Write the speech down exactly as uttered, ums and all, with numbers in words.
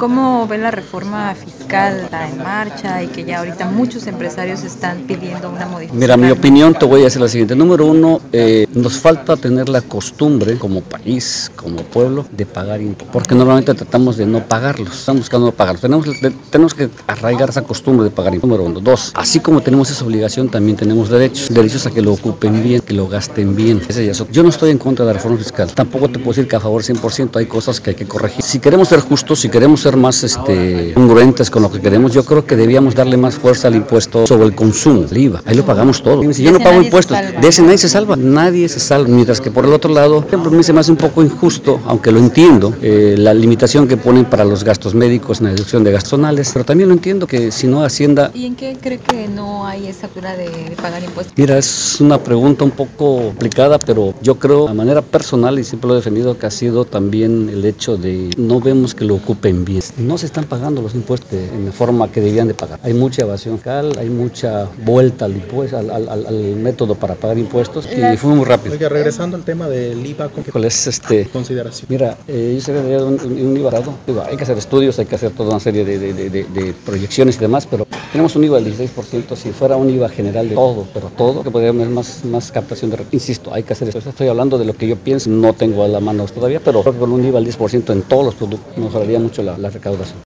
¿Cómo ve la reforma fiscal está en marcha y que ya ahorita muchos empresarios están pidiendo una modificación? Mira, mi opinión te voy a decir la siguiente. Número uno, eh, nos falta tener la costumbre como país, como pueblo, de pagar impuestos, porque normalmente tratamos de no pagarlos, estamos buscando no pagarlos. Tenemos, de, tenemos que arraigar esa costumbre de pagar impuestos. Número uno. Dos, así como tenemos esa obligación, también tenemos derechos, derechos a que lo ocupen bien, que lo gasten bien. Ese ya es. Yo no estoy en contra de la reforma fiscal, tampoco te puedo decir que a favor cien por ciento, hay cosas que hay que corregir. Si queremos ser justos, si queremos ser más este, congruentes con lo que queremos, yo creo que debíamos darle más fuerza al impuesto sobre el consumo, el I V A. Ahí lo pagamos todo. Si yo no pago impuestos, de ese nadie se salva, nadie se salva. Mientras que por el otro lado, a mí se me hace un poco injusto, aunque lo entiendo, eh, la limitación que ponen para los gastos médicos en la deducción de gastos zonales, pero también lo entiendo que si no Hacienda... ¿Y en qué cree que no hay esa cultura de, de pagar impuestos? Mira, es una pregunta un poco complicada, pero yo creo, a manera personal, y siempre lo he defendido, que ha sido también el hecho de no vemos que lo ocupen bien. No se están pagando los impuestos en la forma que debían de pagar. Hay mucha evasión fiscal, hay mucha vuelta al, impuesto, al, al, al, al método para pagar impuestos y fue muy rápido. Oiga, regresando al tema del I V A, ¿con qué ¿Cuál es este? consideración? Mira, eh, yo sé que un, un, un I V A dado, hay que hacer estudios, hay que hacer toda una serie de, de, de, de, de proyecciones y demás, pero tenemos un I V A del dieciséis por ciento, si fuera un I V A general de todo, pero todo, que podría haber más, más captación de recursos. Insisto, hay que hacer esto. Estoy hablando de lo que yo pienso, no tengo a la mano todavía, pero creo que con un I V A al diez por ciento en todos los productos mejoraría mucho la, la recaudación.